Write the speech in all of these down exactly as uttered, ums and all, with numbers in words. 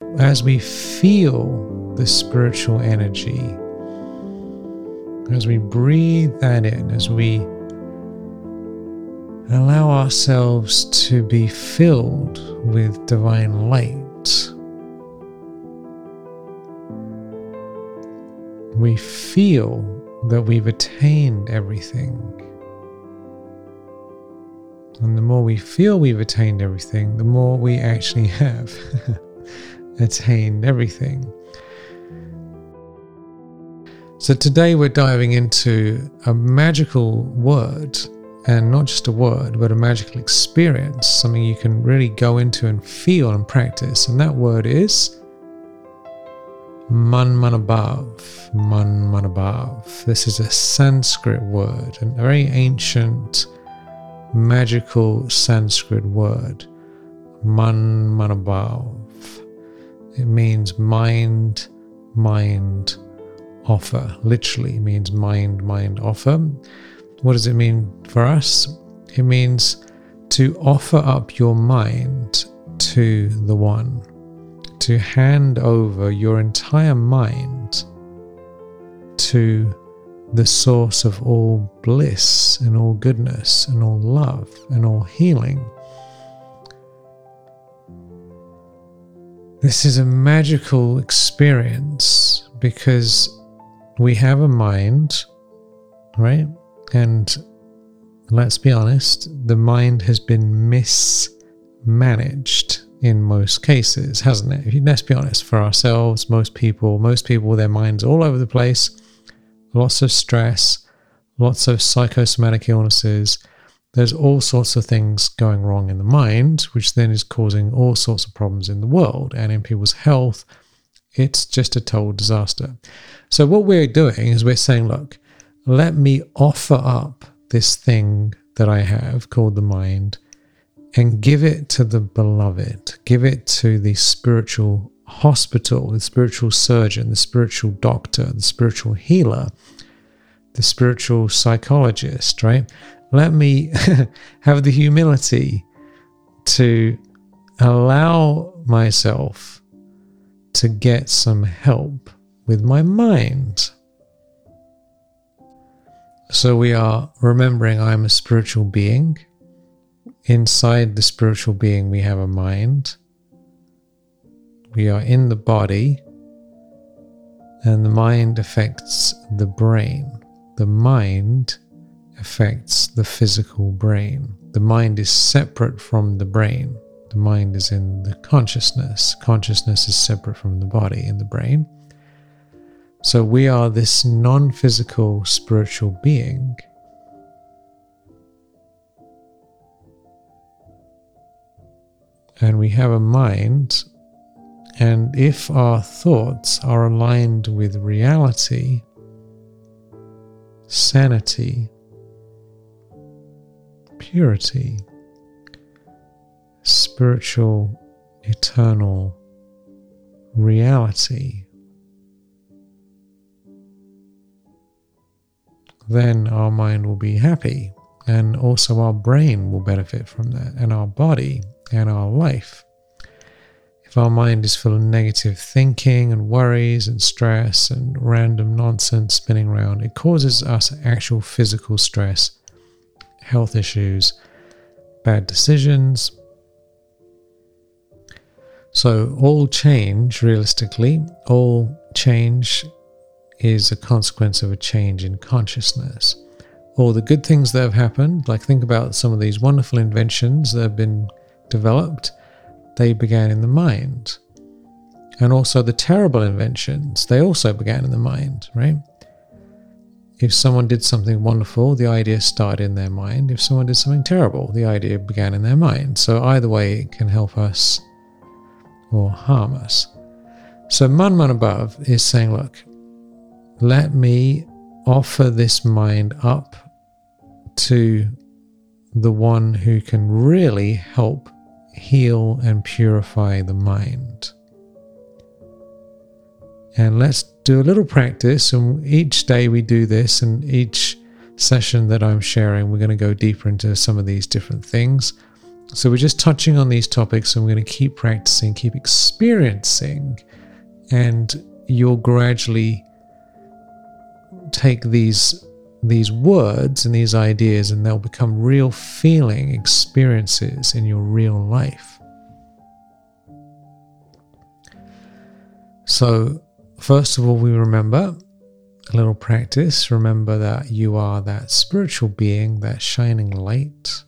as we feel the spiritual energy, as we breathe that in, as we allow ourselves to be filled with divine light, we feel that we've attained everything. And the more we feel we've attained everything, the more we actually have attained everything. So today we're diving into a magical word, and not just a word, but a magical experience, something you can really go into and feel and practice. And that word is Manmanabhav. Manmanabhav. This is a Sanskrit word, a very ancient, magical Sanskrit word. Manmanabhav. It means mind, mind, offer. Literally means mind, mind, offer. What does it mean for us? It means to offer up your mind to the One, to hand over your entire mind to the source of all bliss and all goodness and all love and all healing. This is a magical experience because we have a mind, right? And let's be honest, the mind has been mismanaged in most cases, hasn't it? Let's be honest, for ourselves, most people, most people, their minds all over the place, lots of stress, lots of psychosomatic illnesses. There's all sorts of things going wrong in the mind, which then is causing all sorts of problems in the world and in people's health. It's just a total disaster. So what we're doing is we're saying, look, let me offer up this thing that I have called the mind and give it to the beloved, give it to the spiritual hospital, the spiritual surgeon, the spiritual doctor, the spiritual healer, the spiritual psychologist, right? Let me have the humility to allow myself to get some help with my mind. So we are remembering I'm a spiritual being. Inside the spiritual being, we have a mind. We are in the body, and the mind affects the brain. The mind affects the physical brain. The mind is separate from the brain. The mind is in the consciousness. Consciousness is separate from the body and the brain. So we are this non-physical spiritual being. And we have a mind, and if our thoughts are aligned with reality, sanity, purity, spiritual, eternal reality, then our mind will be happy, and also our brain will benefit from that, and our body and our life. If our mind is full of negative thinking and worries and stress and random nonsense spinning around, it causes us actual physical stress, health issues, bad decisions. So all change, realistically, all change is a consequence of a change in consciousness. All the good things that have happened, like think about some of these wonderful inventions that have been developed, they began in the mind. And also the terrible inventions, they also began in the mind, right? If someone did something wonderful, the idea started in their mind. If someone did something terrible, the idea began in their mind. So either way, it can help us or harm us. So Manmanabhav is saying, look, let me offer this mind up to the one who can really help heal and purify the mind. And let's do a little practice, and each day we do this, and each session that I'm sharing, we're going to go deeper into some of these different things. So we're just touching on these topics, and we're going to keep practicing, keep experiencing, and you'll gradually take these these words and these ideas, and they'll become real feeling experiences in your real life. So first of all, we remember a little practice. Remember that you are that spiritual being, that shining light,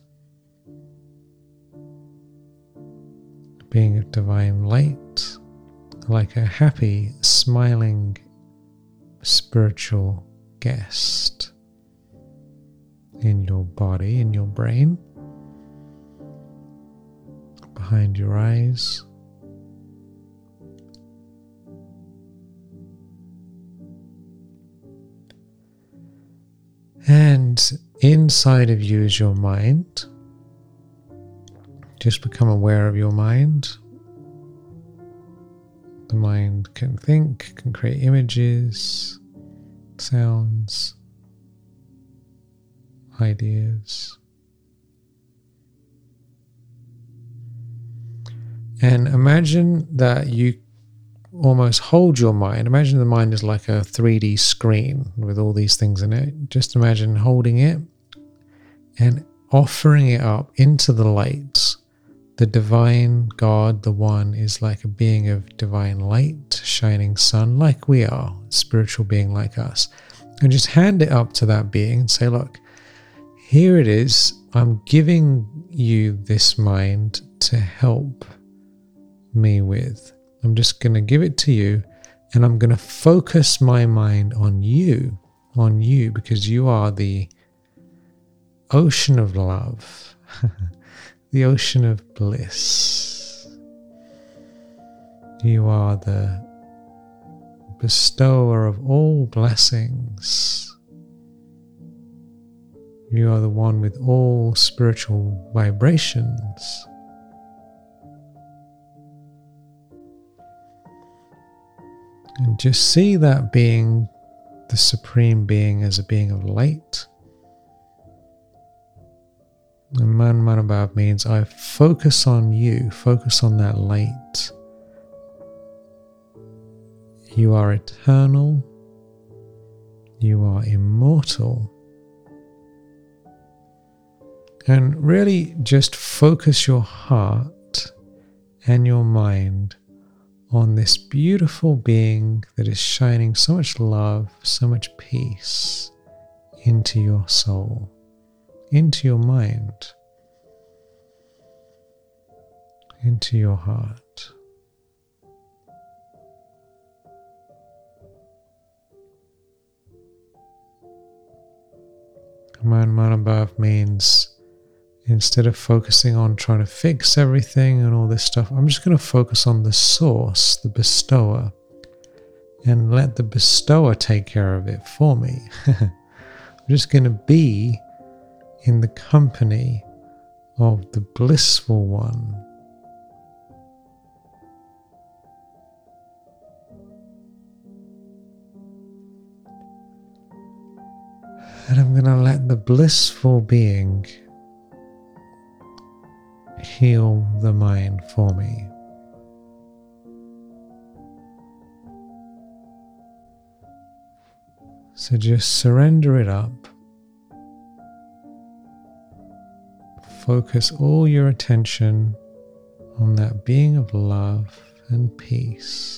being of divine light, like a happy, smiling, spiritual guest in your body, in your brain, behind your eyes. And inside of you is your mind. Just become aware of your mind. The mind can think, can create images, sounds, ideas. And imagine that you almost hold your mind. Imagine the mind is like a three D screen with all these things in it. Just imagine holding it and offering it up into the light. The divine God, the one, is like a being of divine light, shining sun, like we are, a spiritual being like us. And just hand it up to that being and say, look, here it is. I'm giving you this mind to help me with. I'm just going to give it to you, and I'm going to focus my mind on you, on you, because you are the ocean of love, the ocean of bliss. You are the bestower of all blessings. You are the one with all spiritual vibrations. And just see that being, the supreme being, as a being of light. And Man Manabhav means I focus on you, focus on that light. You are eternal. You are immortal. And really just focus your heart and your mind on this beautiful being that is shining so much love, so much peace into your soul, into your mind, into your heart. Man Manabhav means instead of focusing on trying to fix everything and all this stuff, I'm just going to focus on the source, the bestower, and let the bestower take care of it for me. I'm just going to be in the company of the blissful one. And I'm going to let the blissful being heal the mind for me. So just surrender it up. Focus all your attention on that being of love and peace.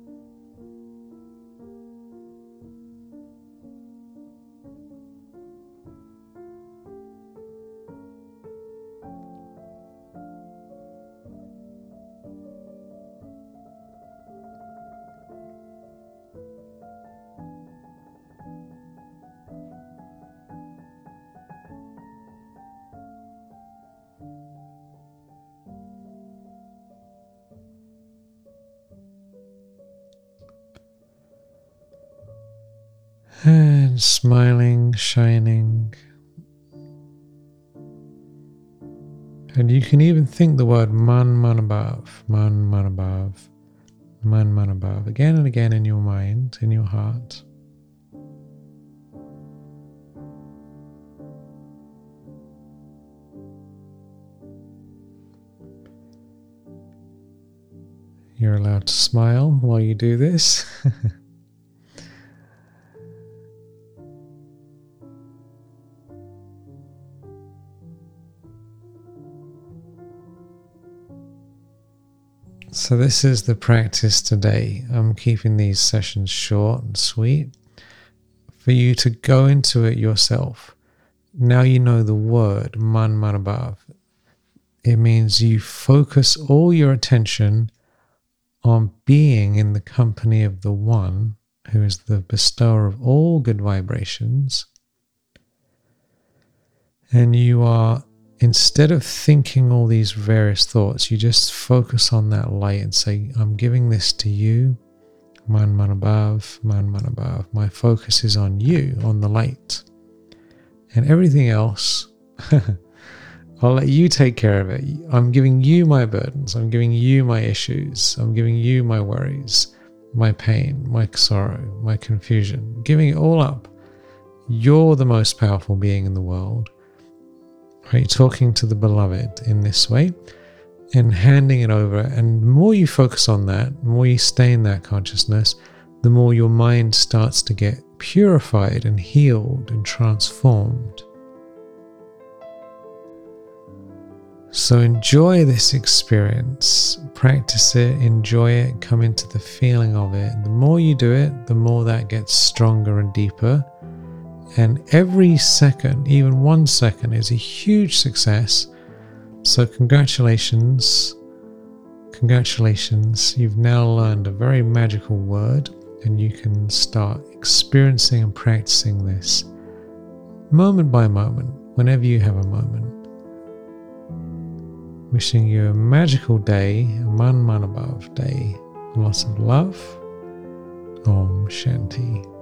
And smiling, shining. And you can even think the word Man Manabhav, Man Manabhav, Man Manabhav again and again in your mind, in your heart. You're allowed to smile while you do this. So this is the practice today. I'm keeping these sessions short and sweet for you to go into it yourself. Now you know the word Man Manabhav. It means you focus all your attention on being in the company of the One who is the bestower of all good vibrations. And you are, instead of thinking all these various thoughts, you just focus on that light and say, I'm giving this to you, Man Manabhav, Man Manabhav. My focus is on you, on the light. And everything else, I'll let you take care of it. I'm giving you my burdens. I'm giving you my issues. I'm giving you my worries, my pain, my sorrow, my confusion. I'm giving it all up. You're the most powerful being in the world. Right? Talking to the beloved in this way and handing it over. And the more you focus on that, the more you stay in that consciousness, the more your mind starts to get purified and healed and transformed. So enjoy this experience, practice it, enjoy it, come into the feeling of it. The more you do it, the more that gets stronger and deeper. And every second, even one second, is a huge success. So congratulations, congratulations. You've now learned a very magical word, and you can start experiencing and practicing this moment by moment, whenever you have a moment. Wishing you a magical day, a Man Manabhav day. Lots of love. Om Shanti.